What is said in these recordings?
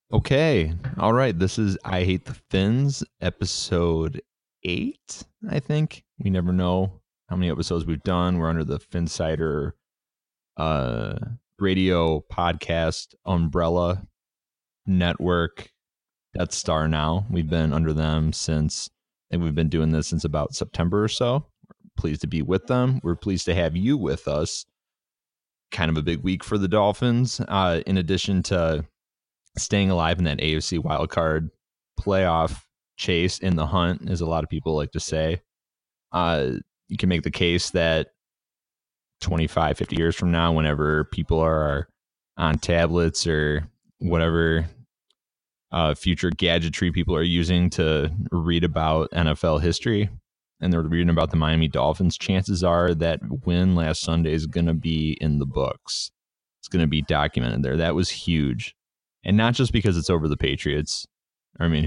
Okay. All right. This is I Hate the Finns, episode 8, I think. We never know how many episodes we've done. We're under the Finsider uh, radio podcast umbrella network. Death Star now. We've been under them since, I think we've been doing this since about September or so. We're pleased to be with them. We're pleased to have you with us. Kind of a big week for the Dolphins. In addition to staying alive in that AFC wildcard playoff chase in the hunt, as a lot of people like to say. You can make the case that 25, 50 years from now, whenever people are on tablets or whatever future gadgetry people are using to read about NFL history, and they're reading about the Miami Dolphins, chances are that win last Sunday is going to be in the books. It's going to be documented there. That was huge. And not just because it's over the Patriots. I mean,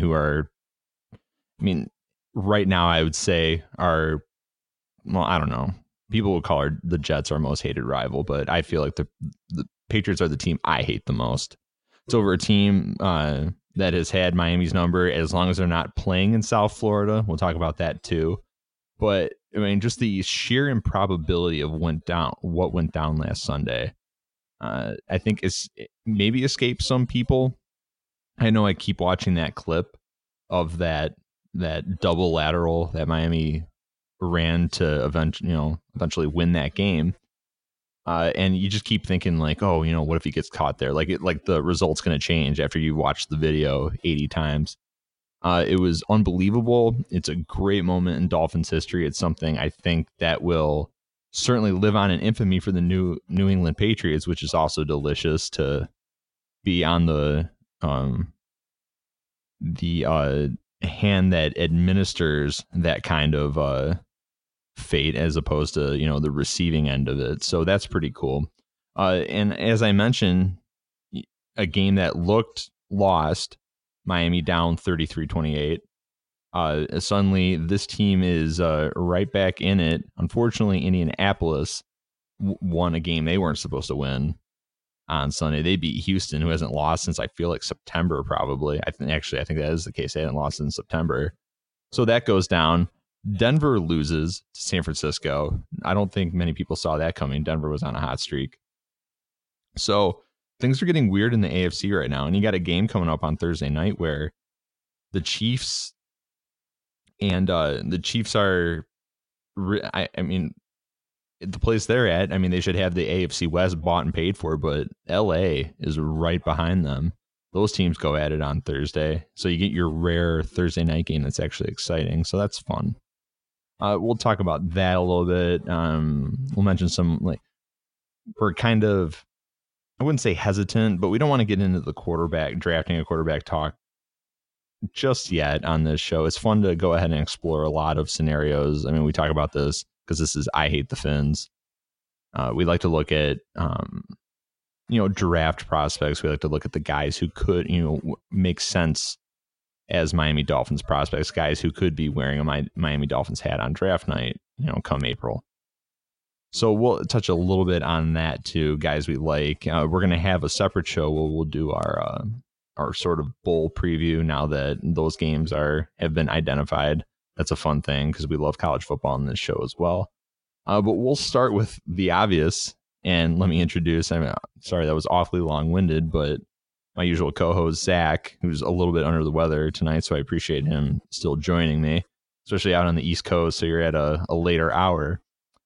right now I would say I don't know. People would call the Jets our most hated rival, but I feel like the Patriots are the team I hate the most. It's over a team that has had Miami's number as long as they're not playing in South Florida. We'll talk about that too. But I mean, just the sheer improbability of what went down last Sunday, I think is maybe escaped some people. I know I keep watching that clip of that double lateral that Miami ran to eventually win that game. And you just keep thinking like, oh, what if he gets caught there? Like the result's going to change after you watch the video 80 times. It was unbelievable. It's a great moment in Dolphins history. It's something I think that will certainly live on in infamy for the New England Patriots, which is also delicious to be on the hand that administers that kind of fate as opposed to the receiving end of it. So that's pretty cool. And as I mentioned, a game that looked lost, Miami down 33-28. Suddenly this team is right back in it. Unfortunately, Indianapolis won a game they weren't supposed to win on Sunday. They beat Houston, who hasn't lost since I feel like September, probably. I think that is the case. They hadn't lost in September. So that goes down. Denver loses to San Francisco. I don't think many people saw that coming. Denver was on a hot streak. So things are getting weird in the AFC right now. And you got a game coming up on Thursday night where the Chiefs are, I mean, the place they're at, I mean, they should have the AFC West bought and paid for, but LA is right behind them. Those teams go at it on Thursday. So you get your rare Thursday night game that's actually exciting. So that's fun. We'll talk about that a little bit. We'll mention we're kind of, I wouldn't say hesitant, but we don't want to get into the drafting a quarterback talk just yet on this show. It's fun to go ahead and explore a lot of scenarios. I mean, we talk about this because this is I Hate the Finns. We like to look at, draft prospects. We like to look at the guys who could, make sense as Miami Dolphins prospects, guys who could be wearing a Miami Dolphins hat on draft night, come April. So we'll touch a little bit on that too, guys we like. We're going to have a separate show where we'll do our sort of bowl preview now that those games have been identified. That's a fun thing because we love college football in this show as well. But we'll start with the obvious, and let me introduce, sorry, that was awfully long-winded, but my usual co-host, Zach, who's a little bit under the weather tonight, so I appreciate him still joining me, especially out on the East Coast, so you're at a later hour.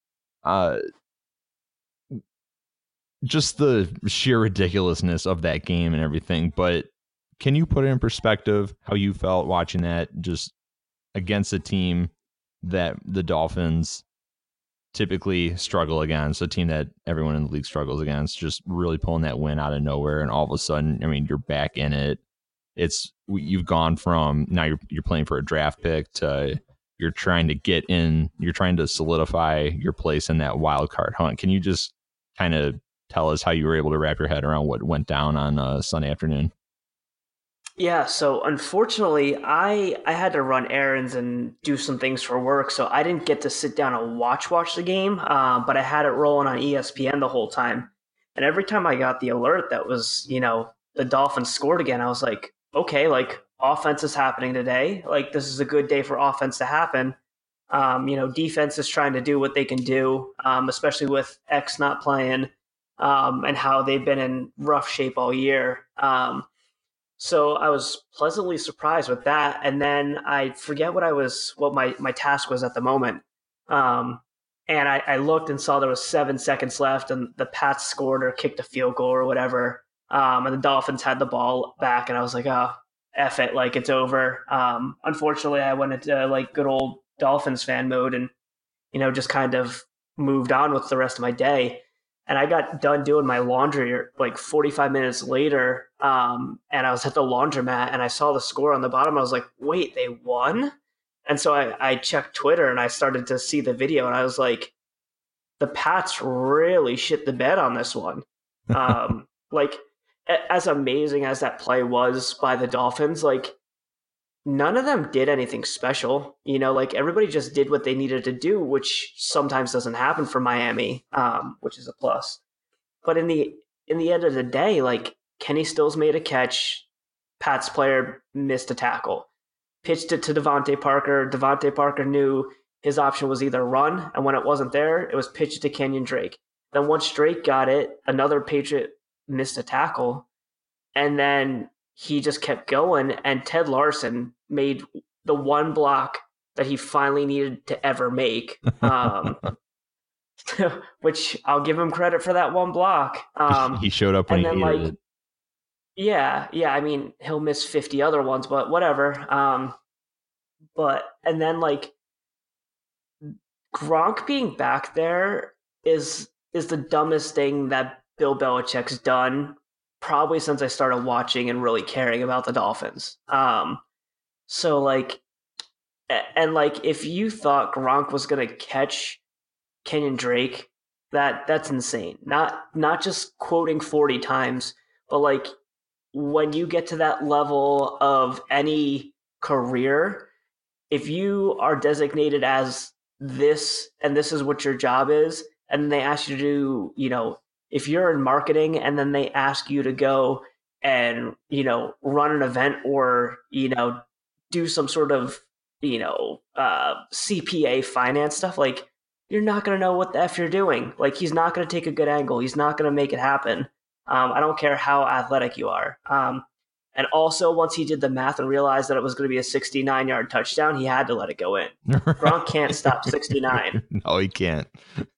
Just the sheer ridiculousness of that game and everything, but can you put it in perspective how you felt watching that just against a team that the Dolphins typically struggle against, a team that everyone in the league struggles against, just really pulling that win out of nowhere, and all of a sudden, I mean, you're back in it. You've gone from now you're playing for a draft pick to you're trying to solidify your place in that wild card hunt. Can you just kind of tell us how you were able to wrap your head around what went down on Sunday afternoon? Yeah, so unfortunately, I had to run errands and do some things for work, so I didn't get to sit down and watch the game. But I had it rolling on ESPN the whole time, and every time I got the alert that was the Dolphins scored again, I was like, okay, like offense is happening today. Like this is a good day for offense to happen. Defense is trying to do what they can do, especially with X not playing, and how they've been in rough shape all year. So I was pleasantly surprised with that. And then I forget what my task was at the moment. Um, and I looked and saw there was 7 seconds left, and the Pats scored or kicked a field goal or whatever. And the Dolphins had the ball back, and I was like, oh, F it, like it's over. Unfortunately, I went into like good old Dolphins fan mode and, just kind of moved on with the rest of my day. And I got done doing my laundry like 45 minutes later. And I was at the laundromat and I saw the score on the bottom. I was like, wait, they won? And so I checked Twitter and I started to see the video and I was like, the Pats really shit the bed on this one. Like, as amazing as that play was by the Dolphins, like, none of them did anything special. Like everybody just did what they needed to do, which sometimes doesn't happen for Miami, which is a plus. But in the end of the day, like Kenny Stills made a catch, Pat's player missed a tackle, pitched it to Devontae Parker. Devontae Parker knew his option was either run, and when it wasn't there, it was pitched to Kenyon Drake. Then once Drake got it, another Patriot missed a tackle, and then he just kept going, and Ted Larson made the one block that he finally needed to ever make, which I'll give him credit for that one block. He showed up when he needed it. Yeah. I mean, he'll miss 50 other ones, but whatever. And then like Gronk being back there is the dumbest thing that Bill Belichick's done probably since I started watching and really caring about the Dolphins. So like, and like, if you thought Gronk was going to catch Kenyon Drake, that's insane. Not just quoting 40 times, but like when you get to that level of any career, if you are designated as this, and this is what your job is, and they ask you to do, if you're in marketing and then they ask you to go and, run an event or, do some sort of, CPA finance stuff, like you're not going to know what the F you're doing. Like he's not going to take a good angle. He's not going to make it happen. I don't care how athletic you are. And also once he did the math and realized that it was going to be a 69-yard touchdown, he had to let it go in. Gronk can't stop 69. No, he can't.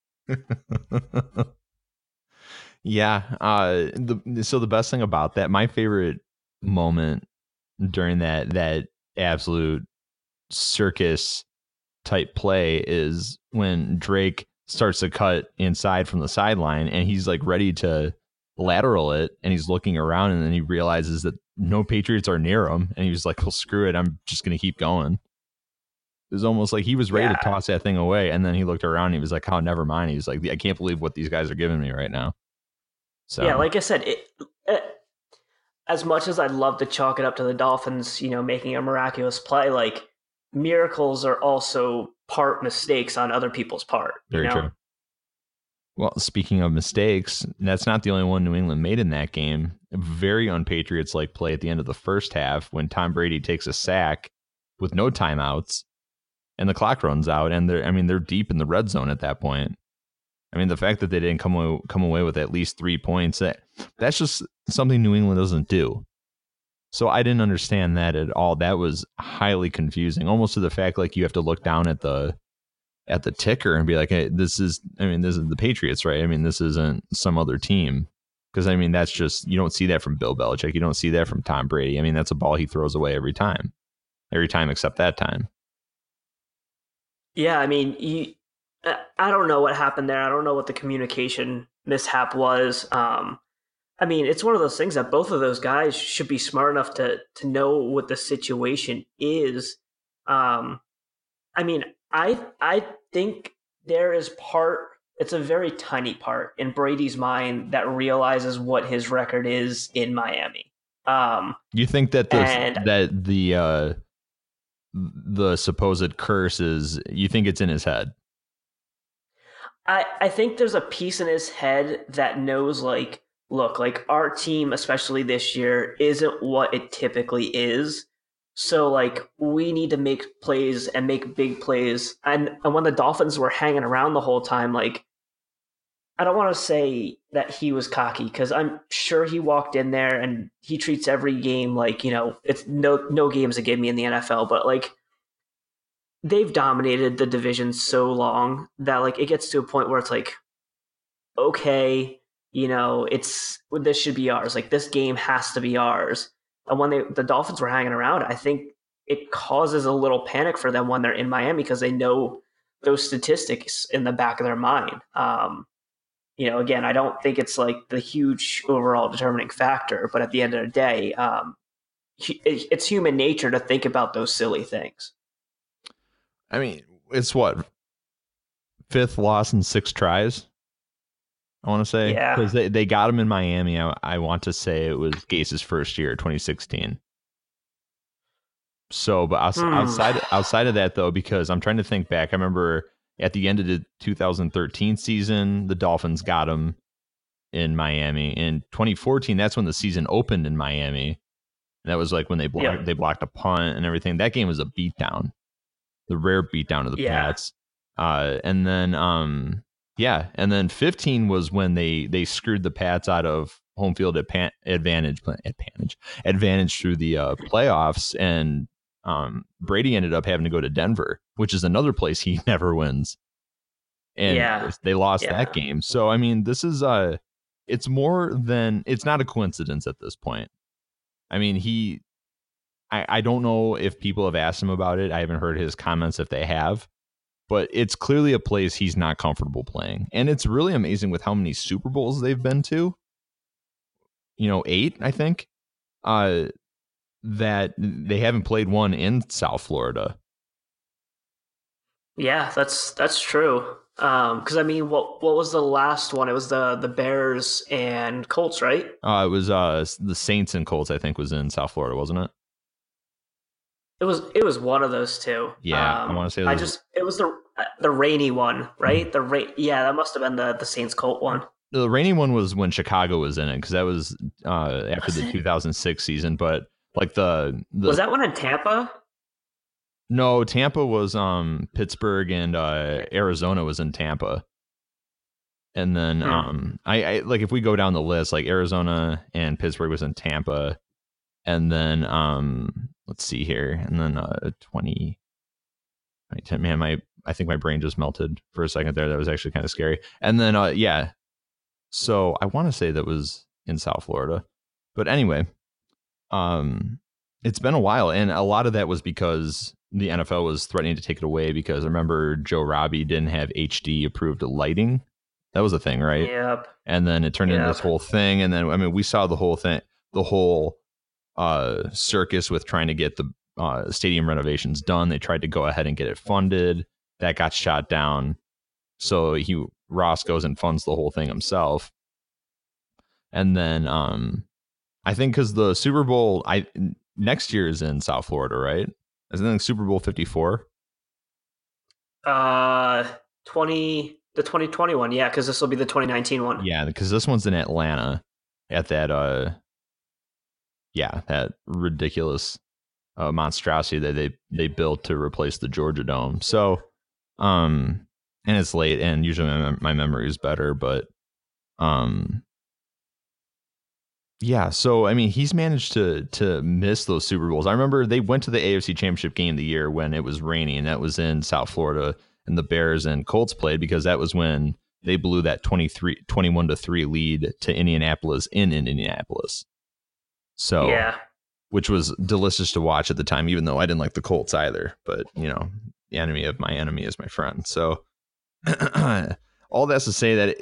Yeah. So the best thing about that, my favorite moment during that absolute circus type play is when Drake starts to cut inside from the sideline and he's like ready to lateral it and he's looking around and then he realizes that no Patriots are near him and he was like, well, screw it, I'm just going to keep going. It was almost like he was ready to toss that thing away and then he looked around and he was like, oh, never mind. He was like, I can't believe what these guys are giving me right now. So yeah, like I said, as much as I'd love to chalk it up to the Dolphins, making a miraculous play, like miracles are also part mistakes on other people's part. Very true. Well, speaking of mistakes, that's not the only one New England made in that game. A very un-Patriots-like play at the end of the first half when Tom Brady takes a sack with no timeouts and the clock runs out and they're deep in the red zone at that point. I mean, the fact that they didn't come away with at least 3 points, that's just something New England doesn't do. So I didn't understand that at all. That was highly confusing, almost to the fact like you have to look down at the ticker and be like, hey, this is the Patriots, right? I mean, this isn't some other team. Because, I mean, that's just, you don't see that from Bill Belichick. You don't see that from Tom Brady. I mean, that's a ball he throws away every time except that time. Yeah, I mean, I don't know what happened there. I don't know what the communication mishap was. I mean, it's one of those things that both of those guys should be smart enough to know what the situation is. I mean, I think there is it's a very tiny part in Brady's mind that realizes what his record is in Miami. You think that the supposed curse is, you think it's in his head? I think there's a piece in his head that knows, like, look, like our team, especially this year, isn't what it typically is. So like we need to make plays and make big plays. And when the Dolphins were hanging around the whole time, like I don't want to say that he was cocky because I'm sure he walked in there and he treats every game like, it's no game's a gimme in the NFL, but like they've dominated the division so long that like it gets to a point where it's like, okay, it's this should be ours. Like this game has to be ours. And when the Dolphins were hanging around, I think it causes a little panic for them when they're in Miami because they know those statistics in the back of their mind. Again, I don't think it's like the huge overall determining factor, but at the end of the day, it's human nature to think about those silly things. I mean, it's what, fifth loss in 6 tries, I want to say, Yeah. because they got him in Miami. I want to say it was Gase's first year, 2016. So, but outside of that though, because I'm trying to think back, I remember at the end of the 2013 season, the Dolphins got him in Miami. In 2014, that's when the season opened in Miami. And that was like when they blocked a punt and everything. That game was a beatdown, the rare beatdown of the Pats. And then 15 was when they screwed the Pats out of home field advantage through the playoffs, and Brady ended up having to go to Denver, which is another place he never wins. And they lost that game. So I mean, this is it's not a coincidence at this point. I mean, I don't know if people have asked him about it. I haven't heard his comments if they have, but it's clearly a place he's not comfortable playing. And it's really amazing with how many Super Bowls they've been to. 8, I think, that they haven't played one in South Florida. Yeah, that's true. Because I mean, what was the last one? It was the Bears and Colts, right? It was the Saints and Colts, I think, was in South Florida, wasn't it? It was one of those two. Yeah, I want to say it was the rainy one, right? Yeah, that must have been the Saints Colt one. The rainy one was when Chicago was in it, because that was after the 2006 season. But like the was that one in Tampa? No, Tampa was Pittsburgh, and Arizona was in Tampa. And then I like, if we go down the list, like Arizona and Pittsburgh was in Tampa, and then let's see here, and then 2010, man, I think my brain just melted for a second there. That was actually kind of scary. And then so I want to say that was in South Florida, but anyway, it's been a while, and a lot of that was because the NFL was threatening to take it away, because I remember Joe Robbie didn't have HD approved lighting. That was a thing, right? Yep. And then it turned into this whole thing. And then, I mean, we saw the whole thing, the whole circus with trying to get the stadium renovations done. They tried to go ahead and get it funded. That got shot down. So Ross goes and funds the whole thing himself. And then I think because the Super Bowl next year is in South Florida, right? Isn't it Super Bowl 54? The 2021, yeah, because this will be the 2019 one. Yeah, because this one's in Atlanta at that that ridiculous monstrosity that they built to replace the Georgia Dome. So and it's late, and usually my memory is better, but yeah, so I mean, he's managed to miss those Super Bowls. I remember they went to the AFC Championship game of the year when it was rainy, and that was in South Florida, and the Bears and Colts played, because that was when they blew that 21-3 lead to Indianapolis in Indianapolis. So yeah, which was delicious to watch at the time, even though I didn't like the Colts either. But the enemy of my enemy is my friend. So all that's to say that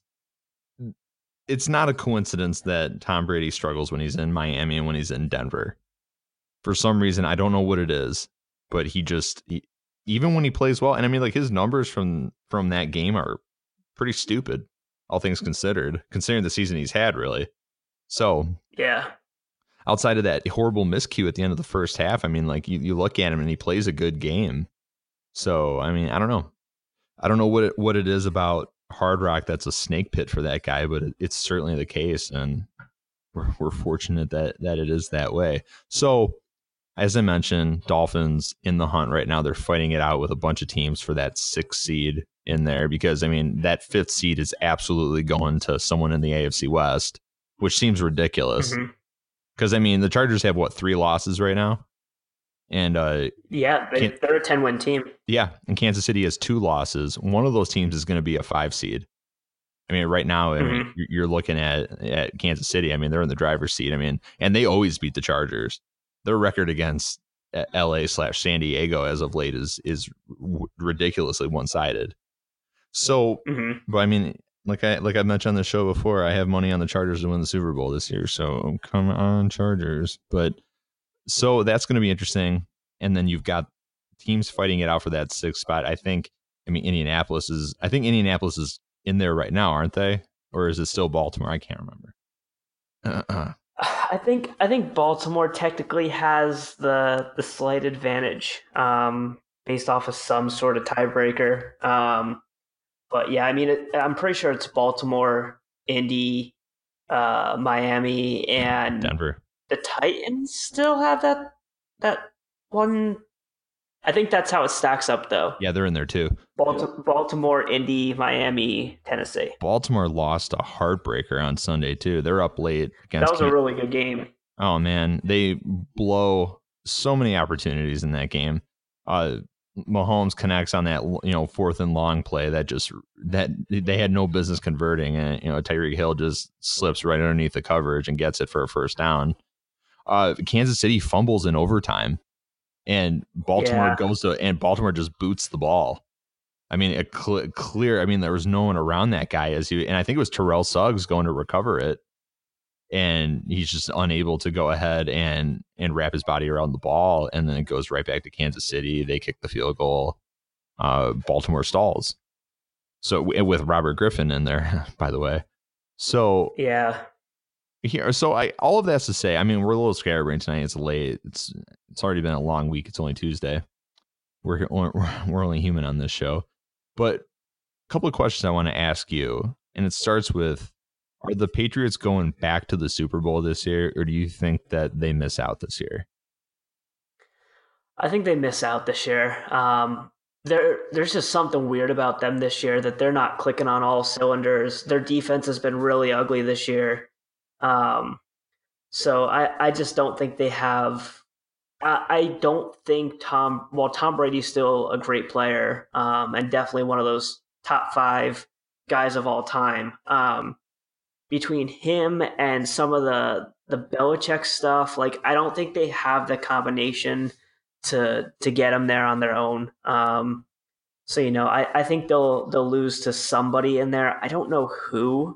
it's not a coincidence that Tom Brady struggles when he's in Miami and when he's in Denver. For some reason, I don't know what it is, but even when he plays well, and I mean, like, his numbers from that game are pretty stupid, all things considered, considering the season he's had, really. So yeah, outside of that horrible miscue at the end of the first half, I mean, like, you look at him and he plays a good game. So I mean, I don't know what it is about Hard Rock that's a snake pit for that guy, but it's certainly the case, and we're fortunate that it is that way. So, as I mentioned, Dolphins in the hunt right now. They're fighting it out with a bunch of teams for that 6th seed in there because, I mean, that 5th seed is absolutely going to someone in the AFC West, which seems ridiculous. Because, I mean, the Chargers have, 3 losses right now? And yeah, they're a 10-win team. Yeah, and Kansas City has 2 losses. One of those teams is going to be a 5 seed. I mean, right now, I mean, you're looking at Kansas City. I mean, they're in the driver's seat. I mean, and they always beat the Chargers. Their record against LA/San Diego as of late is ridiculously one-sided. So, but I mean, like I mentioned on the show before, I have money on the Chargers to win the Super Bowl this year. So come on, Chargers. But so that's going to be interesting. And then you've got teams fighting it out for that 6th spot. I think Indianapolis is in there right now, aren't they? Or is it still Baltimore? I can't remember. I think Baltimore technically has the slight advantage based off of some sort of tiebreaker. But yeah, I mean, I'm pretty sure it's Baltimore, Indy, Miami, and Denver. The Titans still have that one. I think that's how it stacks up, though. Yeah, they're in there too. Baltimore, Indy, Miami, Tennessee. Baltimore lost a heartbreaker on Sunday too. They're up late against. That was a really good game. Oh man, they blow so many opportunities in that game. Mahomes connects on that 4th and long play that they had no business converting, and Tyreek Hill just slips right underneath the coverage and gets it for a first down. Kansas City fumbles in overtime. And Baltimore Baltimore just boots the ball. I mean, a clear. I mean, there was no one around that guy and I think it was Terrell Suggs going to recover it, and he's just unable to go ahead and wrap his body around the ball, and then it goes right back to Kansas City. They kick the field goal. Baltimore stalls. So with Robert Griffin in there, by the way. So yeah. Here, so all of that's to say, I mean, we're a little scatterbrained tonight. It's late. It's already been a long week. It's only Tuesday. We're only human on this show. But a couple of questions I want to ask you, and it starts with: are the Patriots going back to the Super Bowl this year, or do you think that they miss out this year? I think they miss out this year. There's just something weird about them this year that they're not clicking on all cylinders. Their defense has been really ugly this year. So I just don't think they have. I don't think Tom Brady's still a great player, and definitely one of those top 5 guys of all time. Between him and some of the Belichick stuff, like I don't think they have the combination to get him there on their own. So I think they'll lose to somebody in there. I don't know who.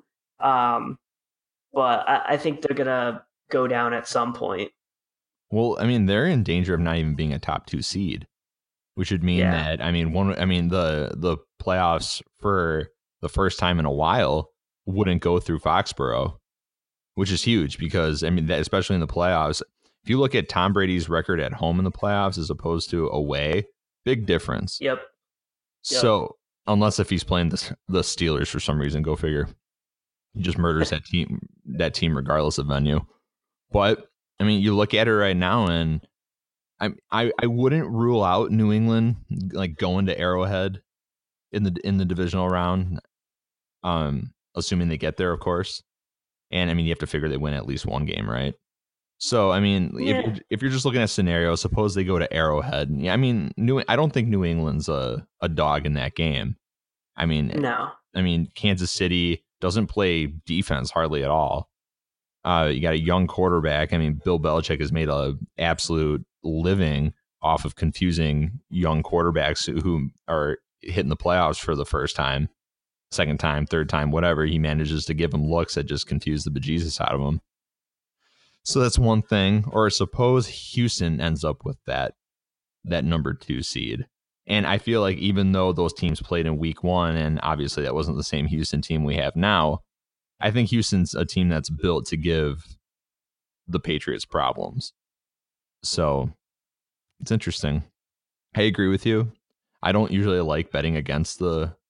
But I think they're going to go down at some point. Well, I mean, they're in danger of not even being a top 2 seed, which would mean that, the playoffs for the first time in a while wouldn't go through Foxborough, which is huge because, especially in the playoffs, if you look at Tom Brady's record at home in the playoffs as opposed to away, big difference. Yep. So unless if he's playing the Steelers for some reason, go figure. He just murders that team regardless of venue. But I mean, you look at it right now, and I wouldn't rule out New England like going to Arrowhead in the divisional round, assuming they get there, of course. And I mean, you have to figure they win at least one game, right? So I mean, if you're just looking at scenarios, suppose they go to Arrowhead. Yeah, I mean, I don't think New England's a dog in that game. I mean, no. I mean, Kansas City doesn't play defense hardly at all. You got a young quarterback. I mean, Bill Belichick has made an absolute living off of confusing young quarterbacks who are hitting the playoffs for the first time, second time, third time, whatever. He manages to give them looks that just confuse the bejesus out of them. So that's one thing. Or suppose Houston ends up with that number 2 seed. And I feel like even though those teams played in week 1, and obviously that wasn't the same Houston team we have now, I think Houston's a team that's built to give the Patriots problems. So it's interesting. I agree with you. I don't usually like betting against the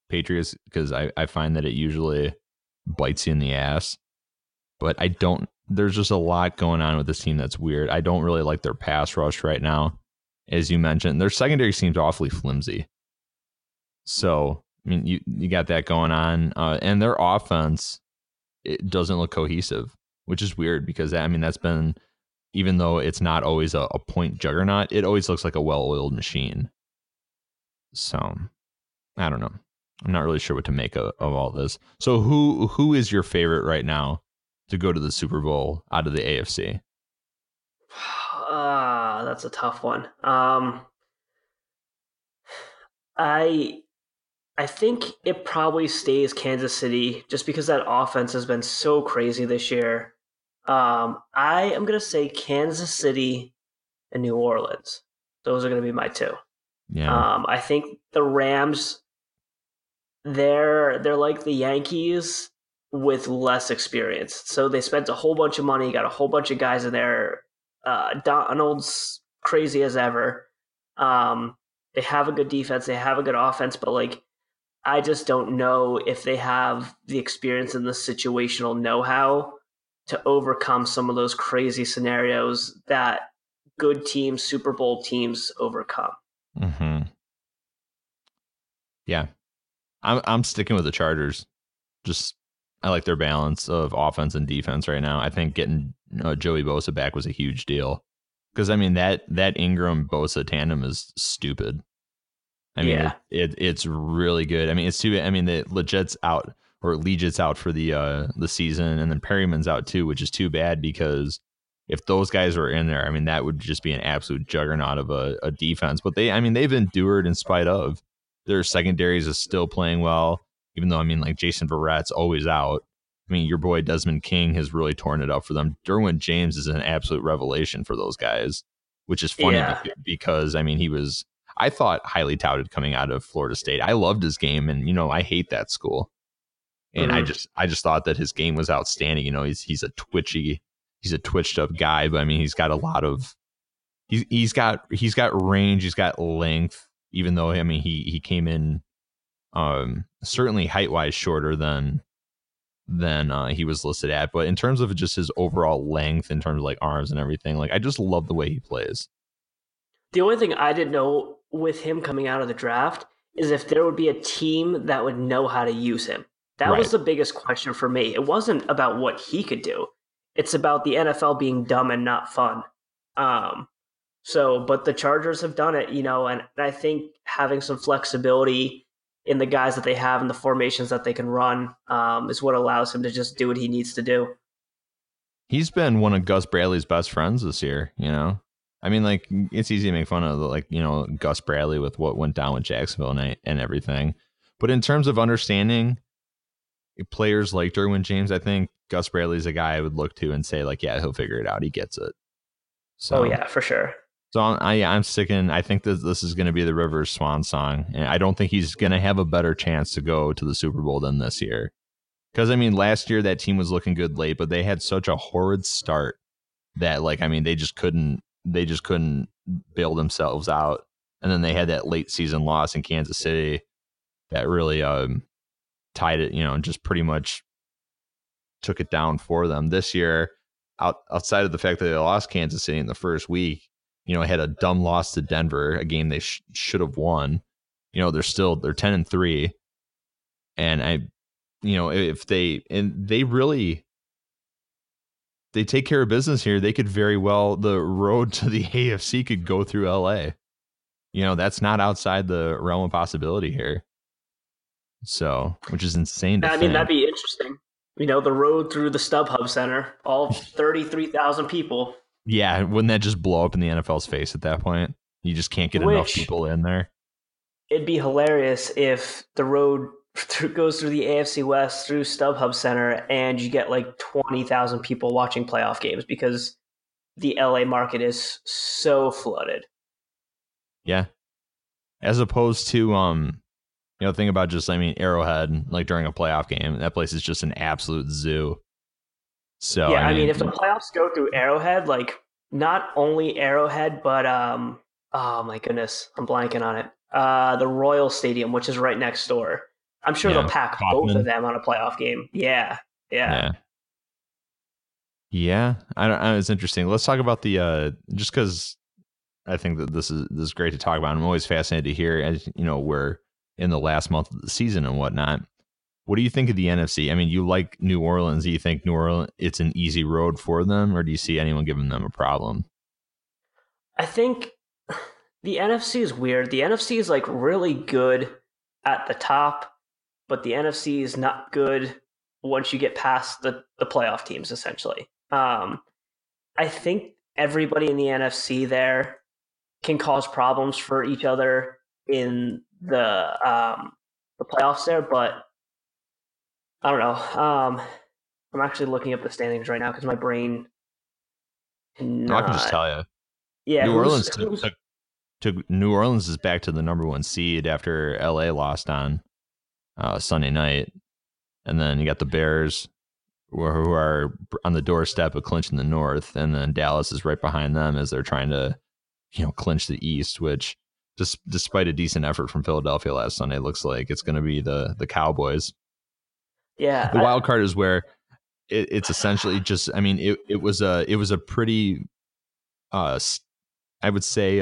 Patriots because I find that it usually bites you in the ass. But there's just a lot going on with this team that's weird. I don't really like their pass rush right now. As you mentioned, their secondary seems awfully flimsy. So, I mean, you got that going on. And their offense, it doesn't look cohesive, which is weird because, I mean, that's been, even though it's not always a point juggernaut, it always looks like a well-oiled machine. So, I don't know. I'm not really sure what to make of all this. So, who is your favorite right now to go to the Super Bowl out of the AFC? That's a tough one. I think it probably stays Kansas City just because that offense has been so crazy this year. I am gonna say Kansas City and New Orleans. Those are gonna be my two. Yeah. I think the Rams, they're like the Yankees with less experience. So they spent a whole bunch of money, got a whole bunch of guys in there. Donald's crazy as ever. They have a good defense, they have a good offense, but like I just don't know if they have the experience and the situational know-how to overcome some of those crazy scenarios that good teams, Super Bowl teams overcome. Mm-hmm. Yeah. I'm sticking with the Chargers. Just I like their balance of offense and defense right now. I think getting Joey Bosa back was a huge deal because I mean that Ingram Bosa tandem is stupid. I mean it's really good. I mean it's too. I mean the Legit's out or Legit's out for the season, and then Perryman's out too, which is too bad because if those guys were in there, I mean that would just be an absolute juggernaut of a defense. But they've endured in spite of. Their secondaries is still playing well, even though, I mean, like Jason Verrett's always out. I mean, your boy Desmond King has really torn it up for them. Derwin James is an absolute revelation for those guys, which is funny because, I mean, I thought, highly touted coming out of Florida State. I loved his game, and, I hate that school. And I just thought that his game was outstanding. He's a twitched up guy, but I mean, he's got a lot of, he's got range, he's got length. Even though, I mean, he came in certainly height-wise shorter than he was listed at. But in terms of just his overall length, in terms of like arms and everything, like I just love the way he plays. The only thing I didn't know with him coming out of the draft is if there would be a team that would know how to use him. That was the biggest question for me. It wasn't about what he could do. It's about the NFL being dumb and not fun. But the Chargers have done it, and I think having some flexibility in the guys that they have and the formations that they can run is what allows him to just do what he needs to do. He's been one of Gus Bradley's best friends this year, I mean, like, it's easy to make fun of, like, Gus Bradley with what went down with Jacksonville and everything. But in terms of understanding players like Derwin James, I think Gus Bradley's a guy I would look to and say, like, yeah, he'll figure it out. He gets it. So, yeah, for sure. So I'm sticking. I think that this is going to be the Rivers swan song, and I don't think he's going to have a better chance to go to the Super Bowl than this year. Because I mean, last year that team was looking good late, but they had such a horrid start that, like, I mean, they just couldn't bail themselves out, and then they had that late season loss in Kansas City that really tied it. Just pretty much took it down for them this year. Outside of the fact that they lost Kansas City in the first week. Had a dumb loss to Denver, a game they should have won. They're 10-3, and if they take care of business here, they could very well, the road to the AFC could go through LA. That's not outside the realm of possibility here. So, which is insane to think. That'd be interesting. The road through the StubHub Center, all 33,000 people. Yeah, wouldn't that just blow up in the NFL's face at that point? You just can't get enough people in there. It'd be hilarious if the road goes through the AFC West through StubHub Center and you get like 20,000 people watching playoff games because the LA market is so flooded. Yeah. As opposed to, think about just, Arrowhead, like during a playoff game, that place is just an absolute zoo. So yeah, I mean, if the playoffs go through Arrowhead, like not only Arrowhead, but oh my goodness, I'm blanking on it. The Royal Stadium, which is right next door. I'm sure they'll Yeah. pack both of Kaufman. them on a playoff game. Yeah, yeah. Yeah. Yeah. I don't it's interesting. Let's talk about the just because I think that this is great to talk about. I'm always fascinated to hear, as you know, we're in the last month of the season and whatnot. What do you think of the NFC? I mean, you like New Orleans. Do you think New Orleans it's an easy road for them, or do you see anyone giving them a problem? I think the NFC is weird. The NFC is like really good at the top, but the NFC is not good once you get past the playoff teams, essentially. I think everybody in the NFC there can cause problems for each other in the playoffs there, but I don't know. I'm actually looking up the standings right now because my brain I can just cannot. tell you, Yeah, New who's Orleans who's took New Orleans is back to the number one seed after LA lost on Sunday night, and then you got the Bears who are on the doorstep of clinching the North, and then Dallas is right behind them as they're trying to clinch the East, which just despite a decent effort from Philadelphia last Sunday, looks like it's going to be the Cowboys. yeah, The wild card is where it's essentially just. I mean, it was a pretty uh I would say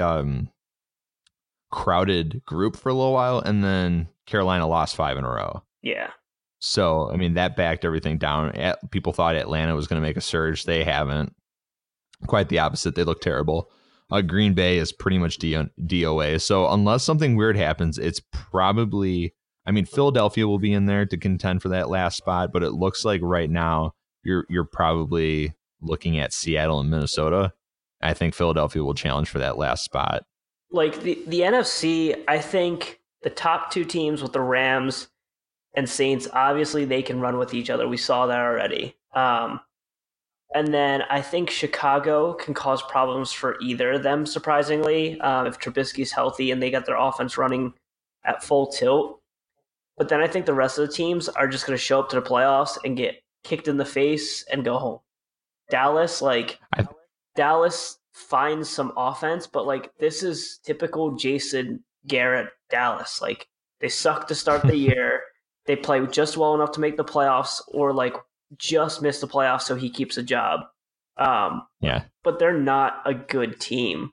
crowded group for a little while, and then Carolina lost 5 in a row. yeah. So I mean that backed everything down. People thought Atlanta was going to make a surge. They haven't. Quite the opposite. They look terrible. Green Bay is pretty much DOA. So unless something weird happens, it's probably. I mean, Philadelphia will be in there to contend for that last spot, but it looks like right now you're probably looking at Seattle and Minnesota. I think Philadelphia will challenge for that last spot. Like the NFC, I think the top two teams with the Rams and Saints, obviously they can run with each other. We saw that already. And then I think Chicago can cause problems for either of them, surprisingly, if Trubisky's healthy and they got their offense running at full tilt. But then I think the rest of the teams are just going to show up to the playoffs and get kicked in the face and go home. Dallas, like I, Dallas finds some offense, but like this is typical Jason Garrett Dallas. Like they suck to start the year. They play just well enough to make the playoffs, or like just miss the playoffs so he keeps a job. yeah. But they're not a good team.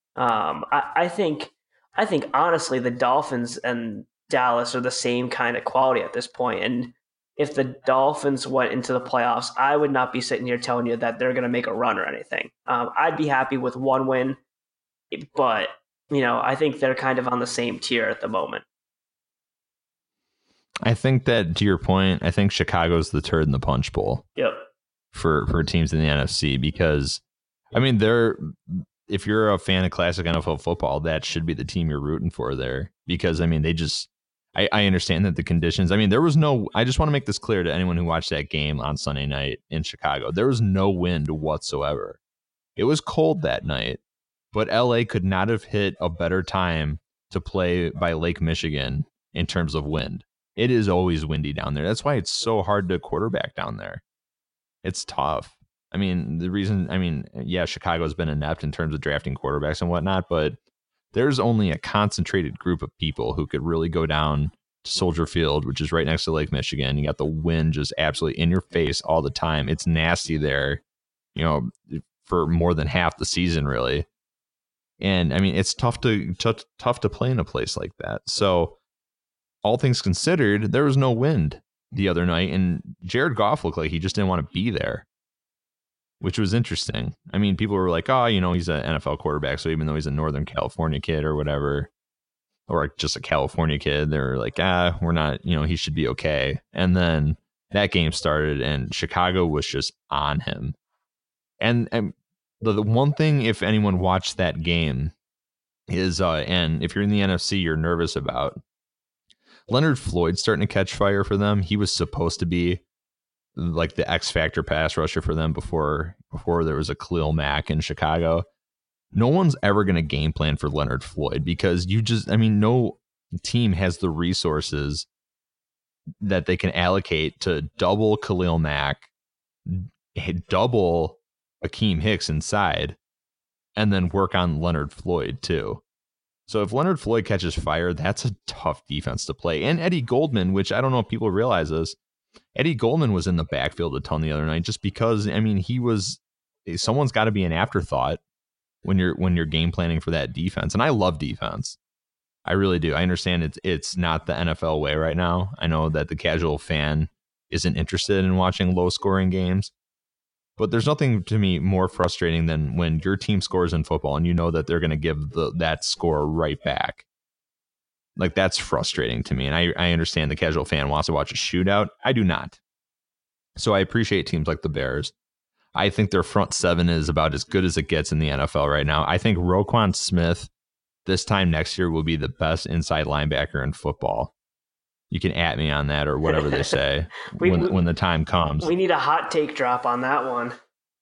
I think honestly the Dolphins and Dallas are the same kind of quality at this point. And if the Dolphins went into the playoffs, I would not be sitting here telling you that they're going to make a run or anything. I'd be happy with one win, but I think they're kind of on the same tier at the moment. I think that to your point, I think Chicago's the turd in the punch bowl Yep. for teams in the NFC because, I mean, if you're a fan of classic NFL football, that should be the team you're rooting for there because, I mean, I understand that the conditions, I mean, I just want to make this clear to anyone who watched that game on Sunday night in Chicago. There was no wind whatsoever. It was cold that night, but LA could not have hit a better time to play by Lake Michigan in terms of wind. It is always windy down there. That's why it's so hard to quarterback down there. It's tough. I mean, yeah, Chicago's been inept in terms of drafting quarterbacks and whatnot, but there's only a concentrated group of people who could really go down to Soldier Field, which is right next to Lake Michigan. You got the wind just absolutely in your face all the time. It's nasty there, for more than half the season, really. And I mean, it's tough to play in a place like that. So all things considered, there was no wind the other night, and Jared Goff looked like he just didn't want to be there, which was interesting. I mean, people were like, oh, he's an NFL quarterback, so even though he's a Northern California kid or whatever, or just a California kid, they're like, we're not, he should be okay. And then that game started, and Chicago was just on him. And the one thing, if anyone watched that game, is, and if you're in the NFC, you're nervous about, Leonard Floyd starting to catch fire for them. He was supposed to be like the X factor pass rusher for them before there was a Khalil Mack in Chicago. No one's ever going to game plan for Leonard Floyd because no team has the resources that they can allocate to double Khalil Mack, double Akeem Hicks inside, and then work on Leonard Floyd too. So if Leonard Floyd catches fire, that's a tough defense to play. And Eddie Goldman, which I don't know if people realize this, Eddie Goldman was in the backfield a ton the other night just because, I mean, someone's got to be an afterthought when you're game planning for that defense. And I love defense. I really do. I understand it's not the NFL way right now. I know that the casual fan isn't interested in watching low scoring games. But there's nothing to me more frustrating than when your team scores in football and you know that they're going to give that score right back. Like, that's frustrating to me. And I understand the casual fan wants to watch a shootout. I do not. So I appreciate teams like the Bears. I think their front seven is about as good as it gets in the NFL right now. I think Roquan Smith this time next year will be the best inside linebacker in football. You can at me on that or whatever they say when the time comes. We need a hot take drop on that one.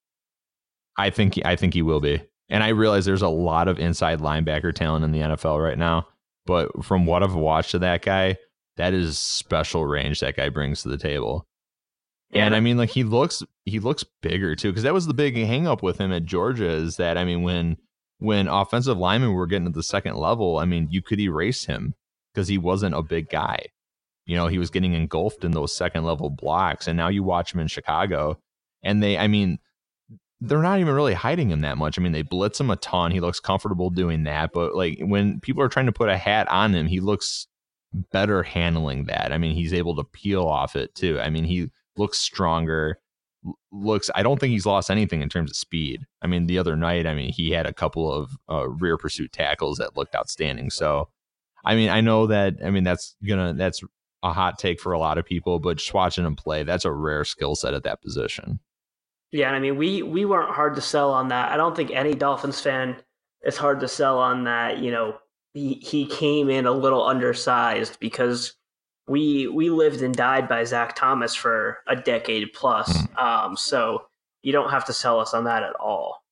I think he will be. And I realize there's a lot of inside linebacker talent in the NFL right now. But from what I've watched of that guy, that is special range that guy brings to the table. Yeah. And I mean, like, he looks bigger too, because that was the big hang up with him at Georgia is that, I mean, when offensive linemen were getting to the second level, I mean, you could erase him because he wasn't a big guy. You know, he was getting engulfed in those second level blocks. And now you watch him in Chicago and they're not even really hiding him that much. I mean, they blitz him a ton. He looks comfortable doing that. But like when people are trying to put a hat on him, he looks better handling that. I mean, he's able to peel off it too. I mean, he looks stronger. I don't think he's lost anything in terms of speed. I mean, the other night, I mean, he had a couple of rear pursuit tackles that looked outstanding. So, I mean, I know that, I mean, that's a hot take for a lot of people, but just watching him play, that's a rare skill set at that position. Yeah, I mean, we weren't hard to sell on that. I don't think any Dolphins fan is hard to sell on that. You know, he came in a little undersized because we lived and died by Zach Thomas for a decade plus. So you don't have to sell us on that at all.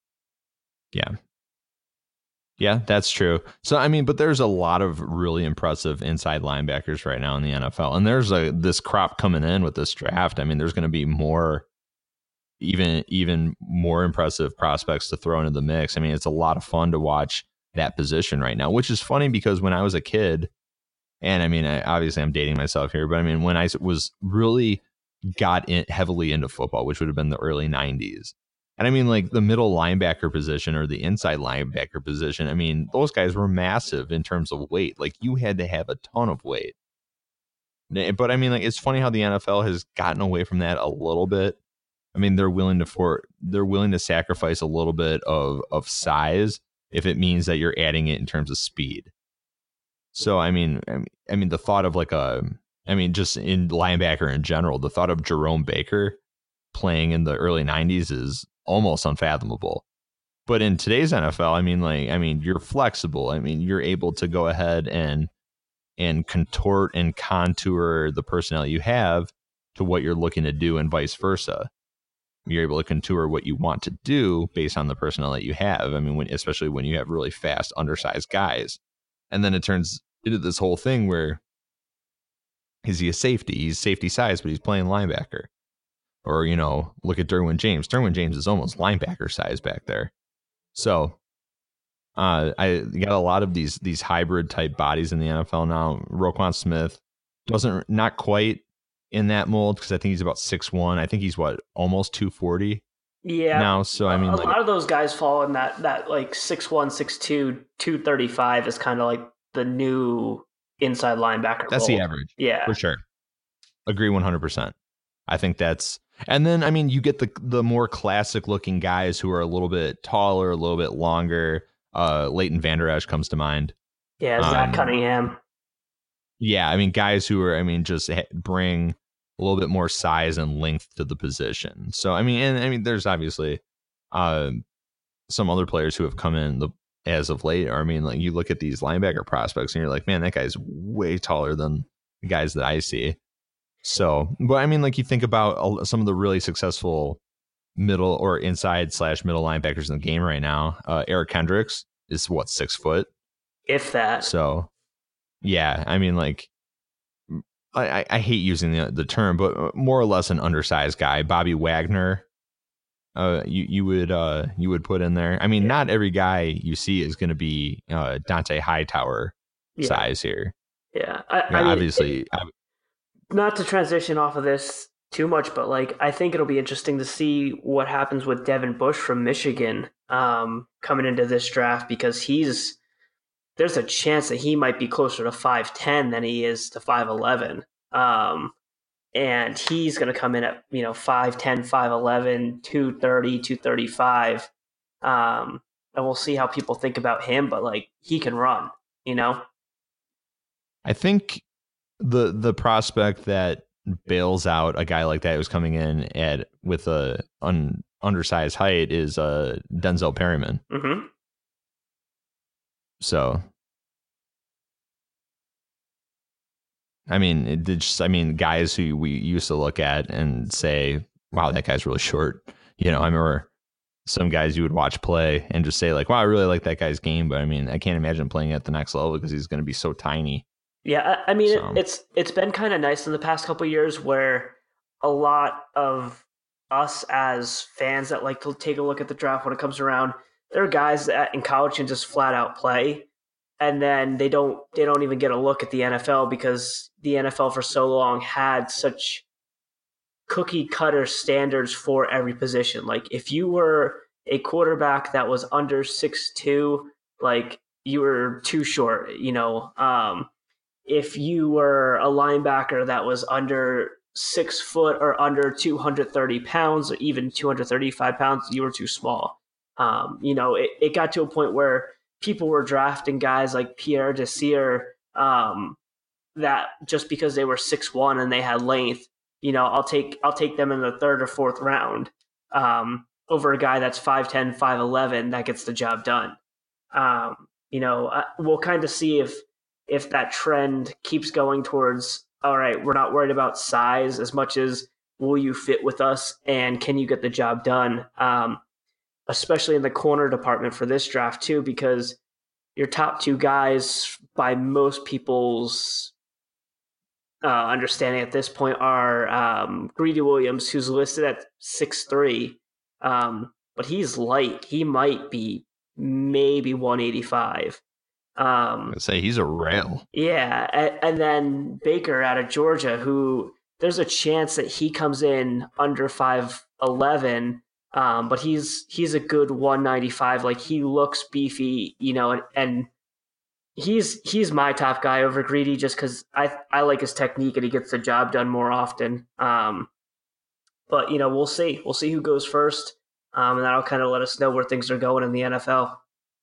Yeah, that's true. So, I mean, but there's a lot of really impressive inside linebackers right now in the NFL. And there's this crop coming in with this draft. I mean, there's going to be even more impressive prospects to throw into the mix. I mean, it's a lot of fun to watch that position right now, which is funny because when I was a kid, and I mean, obviously I'm dating myself here, but I mean, when I was really got heavily into football, which would have been the early 90s. And I mean, like the middle linebacker position or the inside linebacker position, I mean, those guys were massive in terms of weight. Like you had to have a ton of weight. But I mean, like, it's funny how the NFL has gotten away from that a little bit. I mean, they're willing to sacrifice a little bit of size if it means that you're adding it in terms of speed. So, I mean, the thought of just in linebacker in general, the thought of Jerome Baker playing in the early 90s is almost unfathomable. But in today's NFL, I mean, you're flexible. I mean, you're able to go ahead and contort and contour the personnel you have to what you're looking to do and vice versa. You're able to contour what you want to do based on the personnel that you have. I mean, especially when you have really fast, undersized guys. And then it turns into this whole thing where is he a safety? He's safety size, but he's playing linebacker. Or, you know, look at Derwin James. Derwin James is almost linebacker size back there. So I got a lot of these hybrid type bodies in the NFL now. Roquan Smith not quite in that mold because I think he's about 6'1". I think he's almost 240. Yeah. Now, so I mean, a lot of those guys fall in that like 6'1", 6'2", 235 is kind of like the new inside linebacker. That's mold. the average. Yeah, for sure. Agree 100%. I think that's. And then, I mean, you get the more classic looking guys who are a little bit taller, a little bit longer. Leighton Vander Esch comes to mind. Yeah, Zach Cunningham. Yeah, I mean, guys who are, just bring a little bit more size and length to the position. So, I mean, there's obviously some other players who have come in as of late. Or, I mean, like you look at these linebacker prospects and you're like, man, that guy's way taller than the guys that I see. So, but I mean, like you think about some of the really successful middle or inside / middle linebackers in the game right now. Eric Kendricks is 6 foot, if that. So, yeah, I mean, like I hate using the term, but more or less an undersized guy. Bobby Wagner, you would put in there? I mean, Yeah. not every guy you see is going to be Dante Hightower Yeah. size here. Yeah. Yeah, I mean, obviously. not to transition off of this too much, but like I think it'll be interesting to see what happens with Devin Bush from Michigan coming into this draft because there's a chance that he might be closer to 5'10" than he is to 5'11". And he's going to come in at 5'10", 5'11", 230, 235. And we'll see how people think about him, but like he can run, you know. I think the prospect that bails out a guy like that who's coming in at with a undersized height is Denzel Perryman. Mm-hmm. So, I mean, guys who we used to look at and say, "Wow, that guy's really short." I remember some guys you would watch play and just say like, "Wow, I really like that guy's game," but I mean, I can't imagine playing at the next level because he's going to be so tiny. Yeah, I mean So. it's been kind of nice in the past couple of years where a lot of us as fans that like to take a look at the draft when it comes around, there are guys that in college can just flat out play, and then they don't even get a look at the NFL because the NFL for so long had such cookie cutter standards for every position. Like if you were a quarterback that was under 6'2", like you were too short, if you were a linebacker that was under 6 foot or under 230 pounds or even 235 pounds, you were too small. It got to a point where people were drafting guys like Pierre Desir that just because they were 6'1" and they had length, I'll take them in the third or fourth round over a guy that's 5'10", 5'11" that gets the job done. We'll kind of see if that trend keeps going towards, all right, we're not worried about size as much as will you fit with us and can you get the job done, especially in the corner department for this draft too, because your top two guys by most people's understanding at this point are Greedy Williams, who's listed at 6'3", but he's light. He might be maybe 185. I'd say he's a rail. Yeah, and then Baker out of Georgia, who there's a chance that he comes in under 5'11", but he's a good 195. Like he looks beefy, and he's my top guy over Greedy just because I like his technique and he gets the job done more often. But we'll see who goes first, and that'll kind of let us know where things are going in the NFL.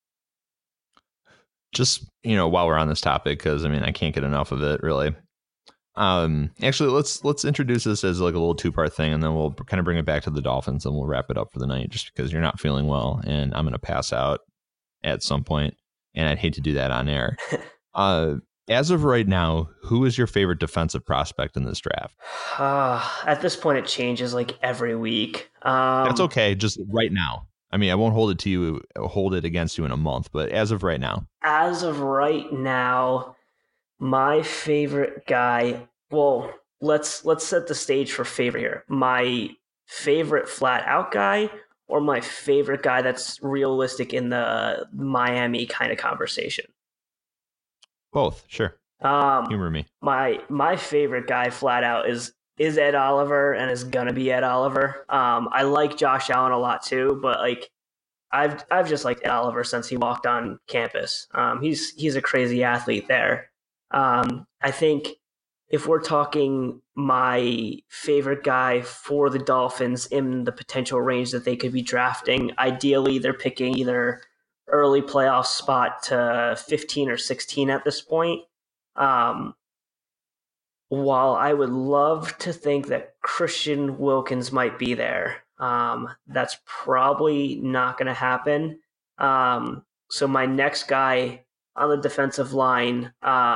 Just while we're on this topic, because I mean I can't get enough of it really. Actually, let's introduce this as like a little two-part thing, and then we'll kind of bring it back to the Dolphins, and we'll wrap it up for the night. Just because you're not feeling well, and I'm gonna pass out at some point, and I'd hate to do that on air. As of right now, who is your favorite defensive prospect in this draft? At this point, it changes like every week. That's okay. Just right now. I mean, I won't hold it against you in a month, but as of right now. As of right now, my favorite guy. Well, let's set the stage for favorite here. My favorite flat out guy, or my favorite guy that's realistic in the Miami kind of conversation. Both, sure. Humor me. My favorite guy flat out is Ed Oliver and is gonna be Ed Oliver. I like Josh Allen a lot too, but like I've just liked Ed Oliver since he walked on campus. He's a crazy athlete there. I think if we're talking my favorite guy for the Dolphins in the potential range that they could be drafting, ideally they're picking either early playoff spot to 15 or 16 at this point. While I would love to think that Christian Wilkins might be there, that's probably not going to happen. So my next guy on the defensive line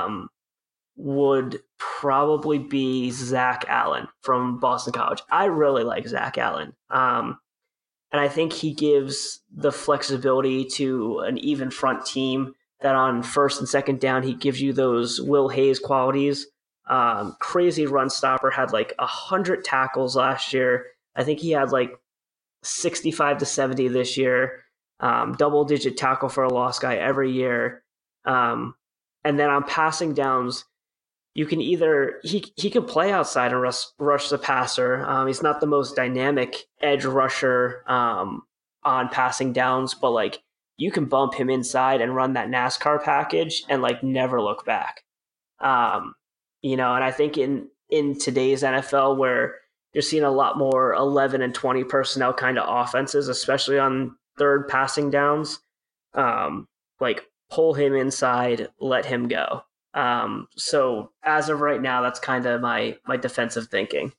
would probably be Zach Allen from Boston College. I really like Zach Allen. And I think he gives the flexibility to an even front team that on first and second down, he gives you those Will Hayes qualities. Crazy run stopper, had like 100 tackles last year. I think he had like 65 to 70 this year, double digit tackle for a loss guy every year. And then on passing downs, you can either he can play outside and rush the passer. He's not the most dynamic edge rusher on passing downs, but like you can bump him inside and run that NASCAR package and like never look back. Um, and I think in today's NFL where you're seeing a lot more 11 and 20 personnel kind of offenses, especially on third passing downs, like pull him inside, let him go. So as of right now, that's kind of my defensive thinking.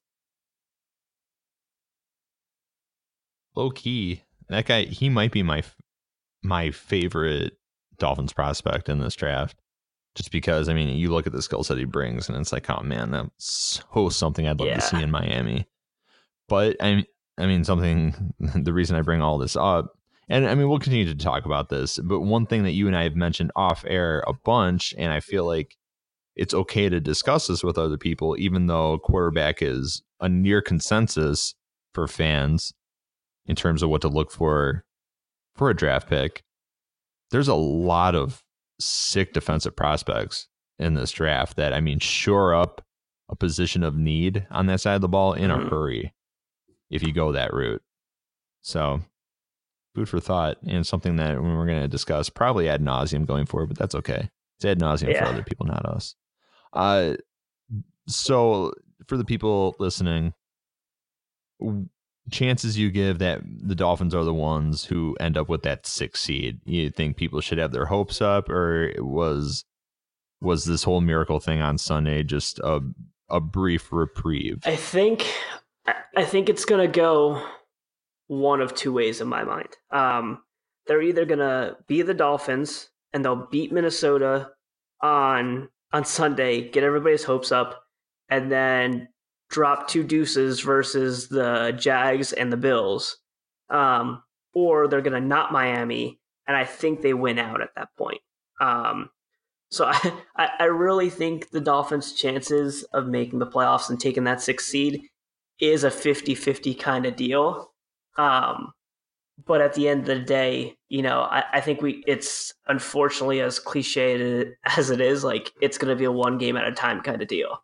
Low key, that guy, he might be my favorite Dolphins prospect in this draft. Just because, I mean, you look at the skill set he brings, and it's like, oh man, that's so something I'd love to see in Miami. But I mean, something. The reason I bring all this up, and I mean, we'll continue to talk about this. But one thing that you and I have mentioned off air a bunch, and I feel like it's okay to discuss this with other people, even though quarterback is a near consensus for fans in terms of what to look for a draft pick. There's a lot of sick defensive prospects in this draft that, I mean, shore up a position of need on that side of the ball in a hurry if you go that route. So food for thought, and something that we're going to discuss probably ad nauseum going forward, but that's okay. It's ad nauseum for other people, not us. So for the people listening, chances you give that the Dolphins are the ones who end up with that 6th seed, you think people should have their hopes up, or was this whole miracle thing on Sunday just a brief reprieve? I think it's gonna go one of two ways in my mind. They're either gonna be the Dolphins and they'll beat Minnesota on Sunday, get everybody's hopes up, and then drop 2 deuces versus the Jags and the Bills. Or they're going to not Miami, and I think they win out at that point. So I really think the Dolphins' chances of making the playoffs and taking that 6th seed is a 50-50 kind of deal. But at the end of the day, I think it's unfortunately, as cliche as it is, like it's going to be a one game at a time kind of deal.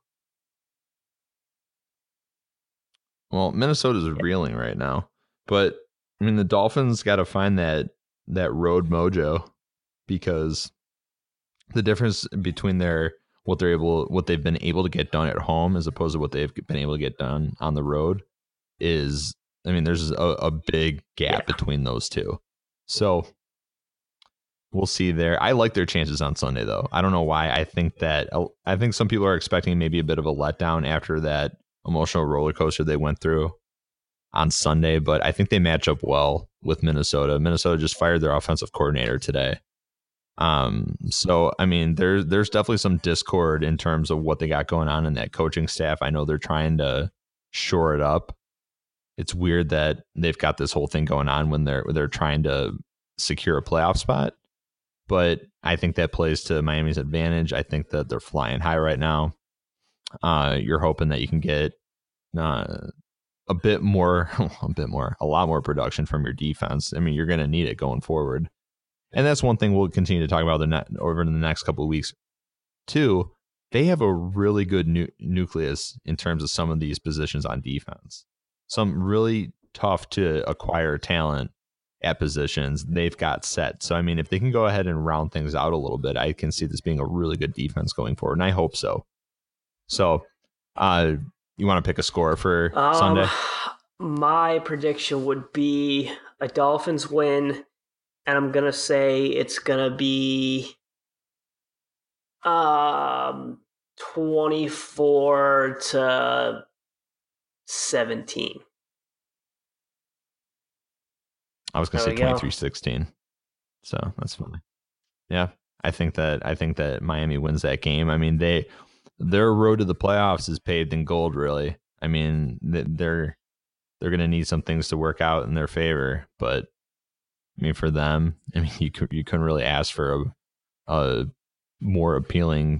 Well, Minnesota's reeling right now, but I mean, the Dolphins got to find that road mojo, because the difference between what they've been able to get done at home as opposed to what they've been able to get done on the road is, I mean, there's a big gap between those two. So we'll see there. I like their chances on Sunday, though. I don't know why. I think some people are expecting maybe a bit of a letdown after that emotional roller coaster they went through on Sunday, but I think they match up well with Minnesota. Minnesota just fired their offensive coordinator today. So I mean, there's definitely some discord in terms of what they got going on in that coaching staff. I know they're trying to shore it up. It's weird that they've got this whole thing going on when they're trying to secure a playoff spot, but I think that plays to Miami's advantage. I think that they're flying high right now. You're hoping that you can get a lot more production from your defense. I mean, you're going to need it going forward. And that's one thing we'll continue to talk about over the next couple of weeks. Two, they have a really good nucleus in terms of some of these positions on defense. Some really tough to acquire talent at positions they've got set. So, I mean, if they can go ahead and round things out a little bit, I can see this being a really good defense going forward, and I hope so. So, you want to pick a score for Sunday? My prediction would be a Dolphins win, and I'm going to say it's going to be 24 to 17. I was going to say 23-16. So that's fine. Yeah, I think that Miami wins that game. I mean, their road to the playoffs is paved in gold, really. I mean, they're going to need some things to work out in their favor, but I mean, for them, I mean, you couldn't really ask for a more appealing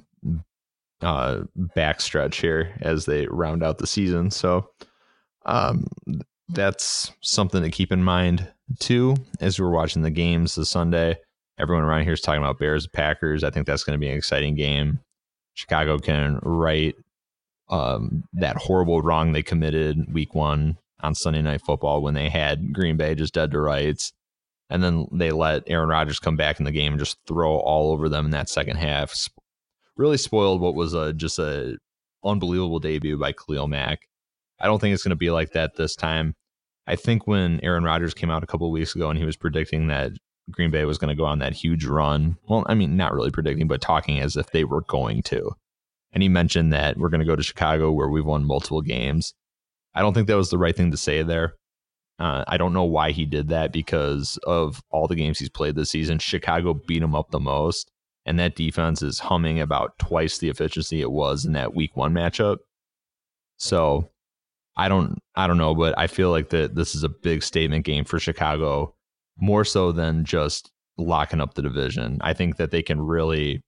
backstretch here as they round out the season. So that's something to keep in mind too as we're watching the games this Sunday. Everyone around here is talking about Bears Packers. I think that's going to be an exciting game. Chicago can right that horrible wrong they committed week 1 on Sunday Night Football when they had Green Bay just dead to rights. And then they let Aaron Rodgers come back in the game and just throw all over them in that second half. Really spoiled what was just a unbelievable debut by Khalil Mack. I don't think it's going to be like that this time. I think when Aaron Rodgers came out a couple of weeks ago and he was predicting that Green Bay was going to go on that huge run. Well, I mean, not really predicting, but talking as if they were going to. And he mentioned that we're going to go to Chicago where we've won multiple games. I don't think that was the right thing to say there. I don't know why he did that, because of all the games he's played this season, Chicago beat him up the most. And that defense is humming about twice the efficiency it was in that week 1 matchup. So I don't know, but I feel like that this is a big statement game for Chicago, more so than just locking up the division. I think that they can really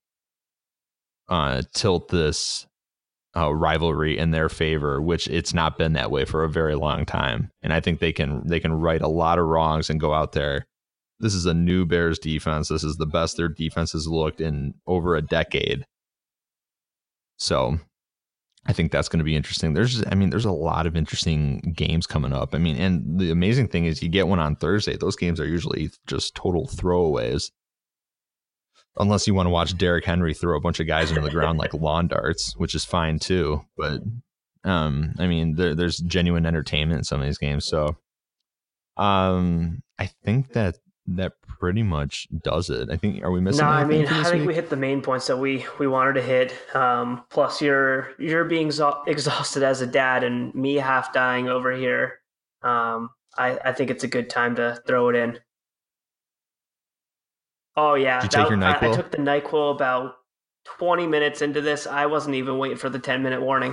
tilt this rivalry in their favor, which it's not been that way for a very long time. And I think they can right a lot of wrongs and go out there. This is a new Bears defense. This is the best their defense has looked in over a decade. So I think that's going to be interesting. There's a lot of interesting games coming up. I mean, and the amazing thing is you get one on Thursday. Those games are usually just total throwaways. Unless you want to watch Derrick Henry throw a bunch of guys into the ground like lawn darts, which is fine too. But I mean, there's genuine entertainment in some of these games. So I think that pretty much does it. I think, are we missing? No, I mean, I think we hit the main points that we wanted to hit. Plus, you're being exhausted as a dad, and me half dying over here. I think it's a good time to throw it in. Oh yeah, did you take your NyQuil? I took the NyQuil about 20 minutes into this. I wasn't even waiting for the 10-minute warning.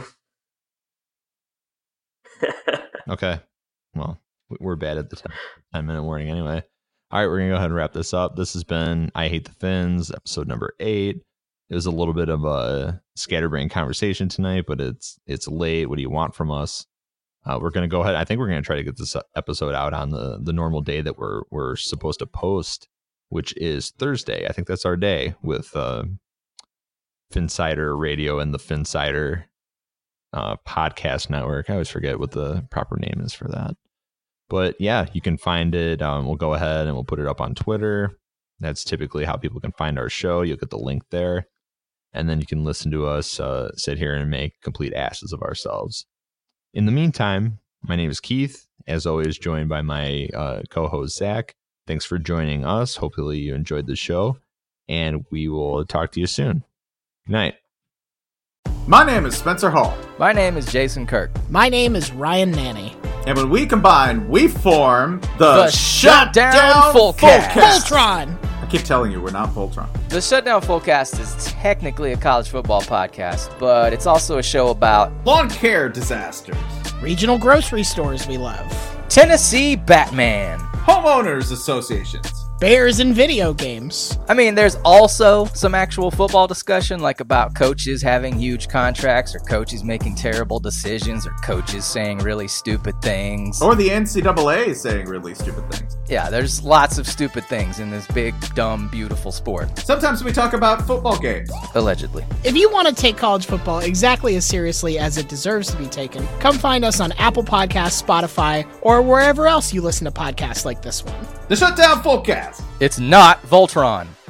Okay, well, we're bad at the 10-minute warning anyway. All right, we're going to go ahead and wrap this up. This has been I Hate the Fins, episode number 8. It was a little bit of a scatterbrain conversation tonight, but it's late. What do you want from us? We're going to go ahead. I think we're going to try to get this episode out on the normal day that we're supposed to post, which is Thursday. I think that's our day with Finsider Radio and the Finsider podcast network. I always forget what the proper name is for that. But yeah, you can find it. We'll go ahead and we'll put it up on Twitter. That's typically how people can find our show. You'll get the link there. And then you can listen to us sit here and make complete asses of ourselves. In the meantime, my name is Keith, as always, joined by my co-host, Zach. Thanks for joining us. Hopefully you enjoyed the show, and we will talk to you soon. Good night. My name is Spencer Hall. My name is Jason Kirk. My name is Ryan Nanny. And when we combine, we form the Shutdown Fullcast. Voltron! I keep telling you, we're not Voltron. The Shutdown Fullcast is technically a college football podcast, but it's also a show about lawn care disasters, regional grocery stores we love, Tennessee Batman, homeowners associations, bears and video games. I mean, there's also some actual football discussion, like about coaches having huge contracts, or coaches making terrible decisions, or coaches saying really stupid things. Or the NCAA saying really stupid things. Yeah, there's lots of stupid things in this big, dumb, beautiful sport. Sometimes we talk about football games. Allegedly. If you want to take college football exactly as seriously as it deserves to be taken, come find us on Apple Podcasts, Spotify, or wherever else you listen to podcasts like this one. The Shutdown Fullcast. It's not Voltron.